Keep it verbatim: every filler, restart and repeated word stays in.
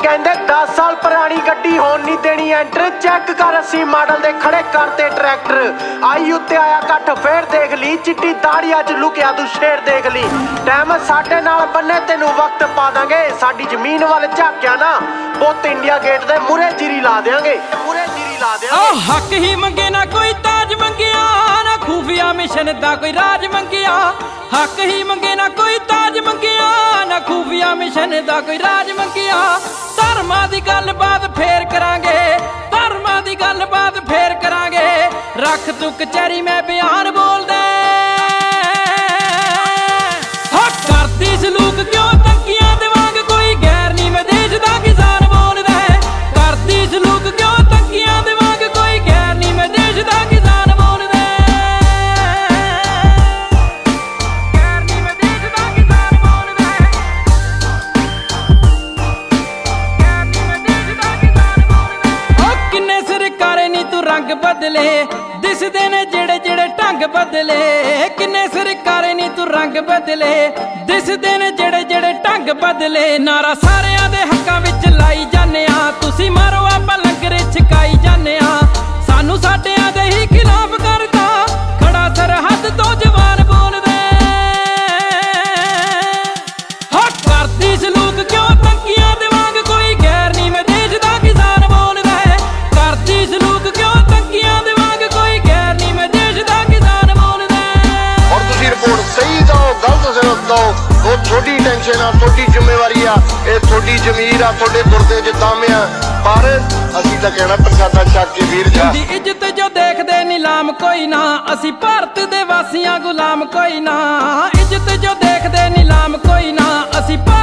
कहंदे दस साल पुरानी गड्डी होन नहीं देनी एंटर, चेक कर अस्सी मॉडल दे खड़े करते ट्रैक्टर। आई उत्ते आया कट फेर देख ली, चिट्टी दाड़ी अज लुकिया तू शेर देख ली। टाइम साडे नाल बन्ने तेनू वक्त पा दांगे, साडी जमीन वाल झाकिया ना पुत इंडिया गेट दे मुरे जीरी ला देंगे, मुरे जीरी ला देंगे। हक ही मंगे ना कोई ताज मंगिया, ना खुफिया मिशन दा कोई राज मंगिया। हक ही मंगे ना कोई ताज मंगिया, ना खुफिया मिशन दा कोई राज मंगिया। धर्मां दी गलबात फेर करांगे, धर्मां दी गलबात फेर करांगे। रख तू कचहरी मैं बयान बोल दे, हक करती सलूक क्यों तंकियां दे वांग, कोई गैर नी मैं देश दा किसान बोल दे। करती सलूक क्यों तंकियां दे वांग, कोई गैर नी मैं देश दा किसान बोल दे। गैर नी मैं देश दा किसान बोल दे, गैर नी मैं देश दा किसान बोल दे। ओ किन्ने सरकारे नी तू रंग बदले, दिसदे ने जेड़े जेड़े ढंग बदले। किन्ने सरकारे नी तू रंग बदले, दिसदे ने जेड़े जेड़े ढंग बदले। नारा सारियां दे हक्कां विच लाई जाने आ, तुसी मारो आपां लंगर छकाई जाने आ। सानू साडियां दे ही खिलाफ करदा, खड़ा सरहद तो जवान बोल दे। हक करदी सलूक क्यों तंकियां दे वांग, कोई गैर नी मैं देश दा किसान बोल दे। करदी सलूक क्यों तंकियां दे वांग, कोई गैर नी मैं देश दा किसान बोल दे। और तुसी रिपोर्ट सही दो गलत दो, वो थोड़ी टेंशन आ, थोड़ी जिम्मेवारी आ, ये थोड़ी जमीर आ, थोड़े गुरदे च दम आ। पर असीं तां कहना प्रसादा छक के वीर जा। दी इज्जत जो देखदे नीलाम कोई ना, असीं भारत दे वासियां गुलाम कोई ना। इज्जत जो देखदे नीलाम कोई ना, असीं